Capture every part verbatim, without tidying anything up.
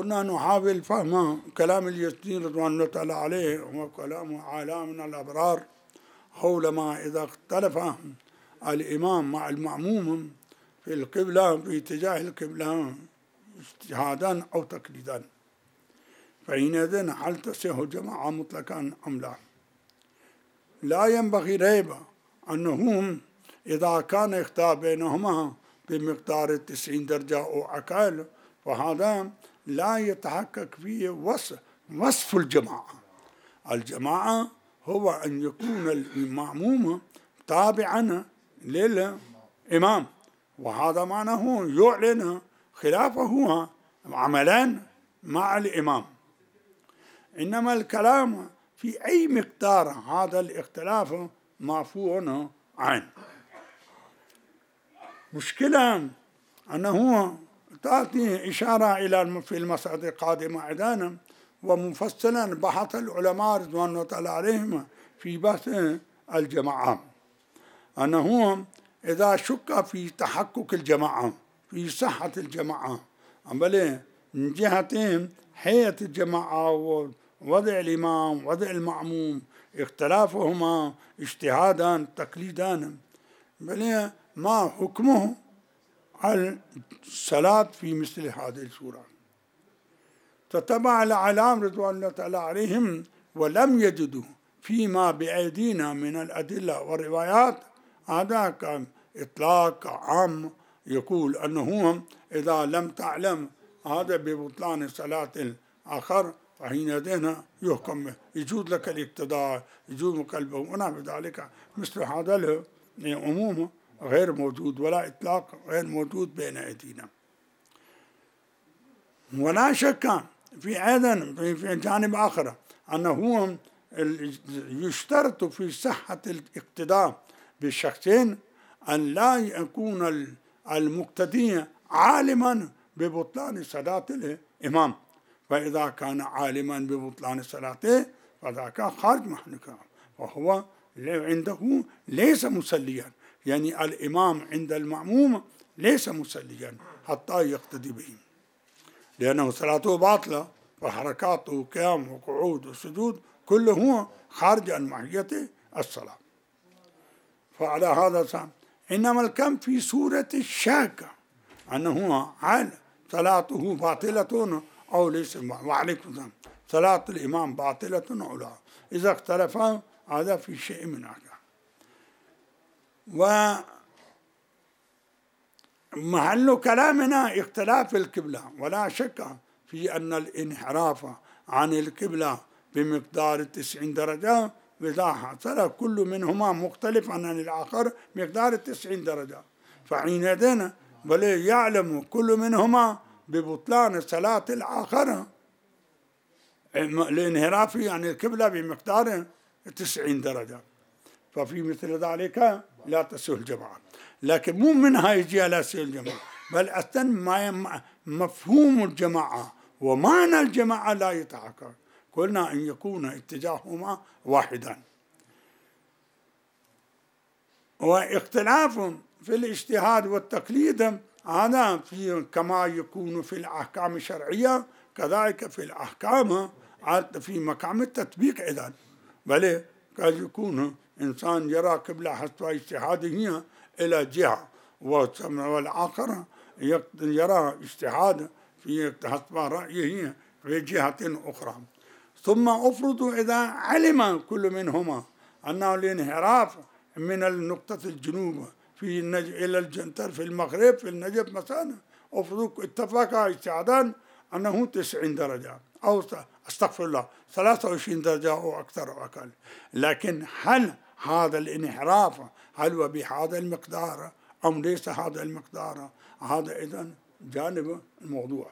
كنا نحاول فهم كلام اليزدي رضوان الله تعالى عليه وكلام عالمنا الأبرار حول ما إذا اختلف الإمام مع المأموم في القبلة في اتجاه القبلة اجتهادا أو تقليدا، فحينئذ هل تصح الجماعة مطلقا أم لا؟ لا ينبغي ريب أنهم إذا كان اختار بينهما بمقدار تسعين درجة أو أقل فهذا لا يتحقق فيه وصف, وصف الجماعة. الجماعة هو أن يكون المأموم تابعا للإمام، وهذا معناه يعلن خلافه عملا مع الإمام. إنما الكلام في أي مقدار هذا الاختلاف معفو عنه. مشكلة أنه تأتي إشارة إلى في المسألة القادمة أيضا ومفصلا بحث العلماء رضوان الله تعالى عليهم في بحث الجماعة، أنه إذا شك في تحقق الجماعة في صحة الجماعة بل من جهة حية الجماعة ووضع الإمام ووضع المأموم اختلافهما اجتهادا تقليدا، بل ما حكمه على الصلاة في مثل هذه الصورة. تتبع العلام رضوان الله تعالى عليهم ولم يجدوا فيما بأيدينا من الأدلة والروايات هذا إطلاق عام يقول أنه إذا لم تعلم هذا ببطلان صلاة الآخر فحينئذ يحكم يجوز لك الاقتداء يجوز قلبه ونحو ذلك. مثل هذا العموم غير موجود ولا إطلاق غير موجود بين أيدينا. ولا شك في أيضا في جانب آخر أنه يشترط في صحة الاقتداء بالشخصين أن لا يكون المقتدي عالما ببطلان صلاة الإمام، فإذا كان عالما ببطلان صلاته فذاك خارج محلك وهو عنده ليس مسليا، يعني الإمام عند المأموم ليس مسليا حتى يقتدي به، لأنه صلاته باطلة وحركاته وقيام وقعود وسجود كله خارج عن ماهية الصلاة. فعلى هذا صار. إنما الكم في سورة الشك أنه عال صلاته باطلة أو ليس، وعليكم السلام صلاة الإمام باطلة أو لا، إذا اختلفا هذا في شيء من هذا. ومحل كلامنا اختلاف القبلة، ولا شك في أن الانحراف عن القبلة بمقدار تسعين درجة إذا حصل كل منهما مختلف عن الآخر مقدار تسعين درجة فحينئذ بل يعلم كل منهما ببطلان صلاة الآخر الانحراف عن القبلة بمقدار تسعين درجة، ففي مثل ذلك لا تصح الجماعة. لكن مو منها يجي على سير الجماعة، بل أصلا مفهوم الجماعة ومعنى الجماعة لا يتحقق. قلنا أن يكون اتجاههما واحدا. واختلاف في الاجتهاد والتقليد هذا في كما يكون في الأحكام الشرعية كذلك في الأحكام في مقام التطبيق أيضا، بل قد يكون إنسان يرى قبلة حسب اجتهاده إلى جهة والآخر يرى اجتهاد في حسب رأيه في جهة أخرى. ثم أفرض إذا علم كل منهما أنه الانحراف من النقطة الجنوب في النجم إلى الجنتر في المغرب في النجف مثلا، أفرض اتفقا اجتهادا أنه تسعين درجة أو استغفر الله ثلاثة وعشرين درجة أو أكثر أو أقل، لكن هل هذا الانحراف هل هو بهذا المقدار أم ليس هذا المقدار؟ هذا إذن جانب الموضوع.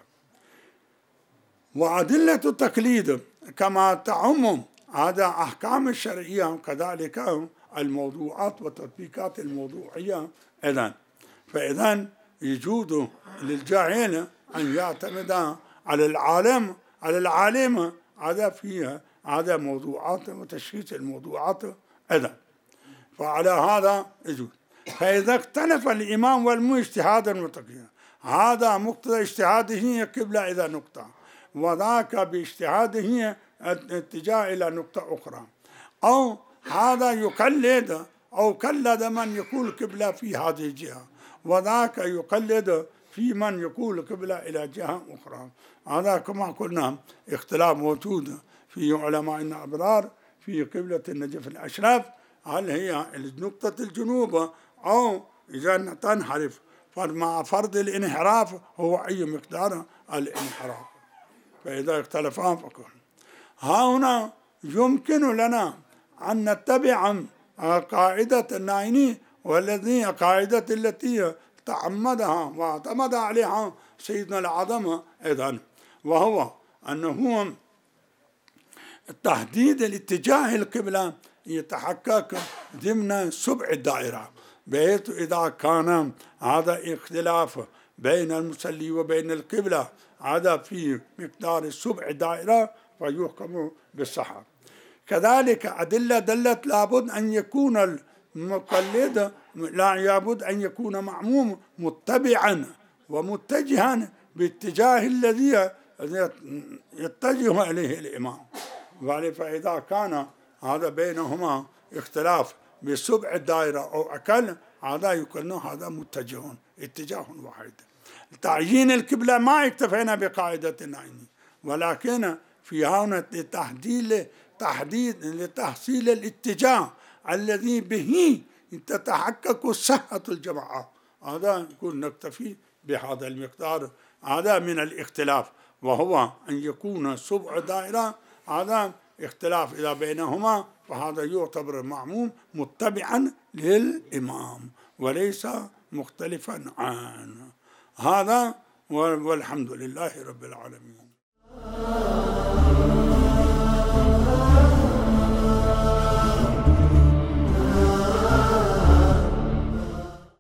وأدلة التقليد كما تعم هذا أحكام الشرعية كذلك الموضوعات والتطبيقات الموضوعية إذن. فإذن يجوز للجاهل أن يعتمد على العالم على العالم هذا فيها هذا موضوعات وتشخيص الموضوعات إذن. فعلى هذا يجوز. فإذا اختلف الإمام والمؤمن اجتهادا وتقليدا هذا مقتضى اجتهاده قبل إذا نقطة، وذاك باجتهاده الاتجاه إلى نقطة أخرى، أو هذا يقلد أو قلد من يقول قبلة في هذه الجهة، وذاك يقلد في من يقول قبلة إلى جهة أخرى. هذا كما قلنا اختلاف موجود في علمائنا الأبرار في قبلة النجف الأشرف، هل هي نقطة الجنوب أو إذا تنحرف، فمع فرض الانحراف هو أي مقدار الانحراف، فإذا اختلفا فكل. ها هنا يمكن لنا أن نتبع قاعدة النايني، والذي قاعدة التي تعمدها واعتمد عليها سيدنا العظم أيضا، وهو أنه تحديد الاتجاه القبلة يتحقق ضمن سبع الدائرة، بحيث إذا كان هذا اختلاف بين المصلي وبين القبلة هذا في مقدار سبع دائرة فيحكم بالصحة. كذلك أدلة دلت لابد أن يكون المقلد لا لابد أن يكون معموم متبعا ومتجها باتجاه الذي يتجه إليه الإمام، فإذا كان هذا بينهما اختلاف بسبع الدائرة أو أقل هذا يكون هذا متجه اتجاه واحد. تعيين القبلة ما اكتفينا بقاعدة النايني، ولكن في هنا تحديد تحديد لتحصيل الاتجاه الذي به تتحقق صحة الجماعة، هذا يكون نكتفي بهذا المقدار هذا من الاختلاف، وهو أن يكون سبع دائرة هذا اختلاف إذا بينهما، فهذا يعتبر معموم متبعا للإمام وليس مختلفا عنه. هذا والحمد لله رب العالمين.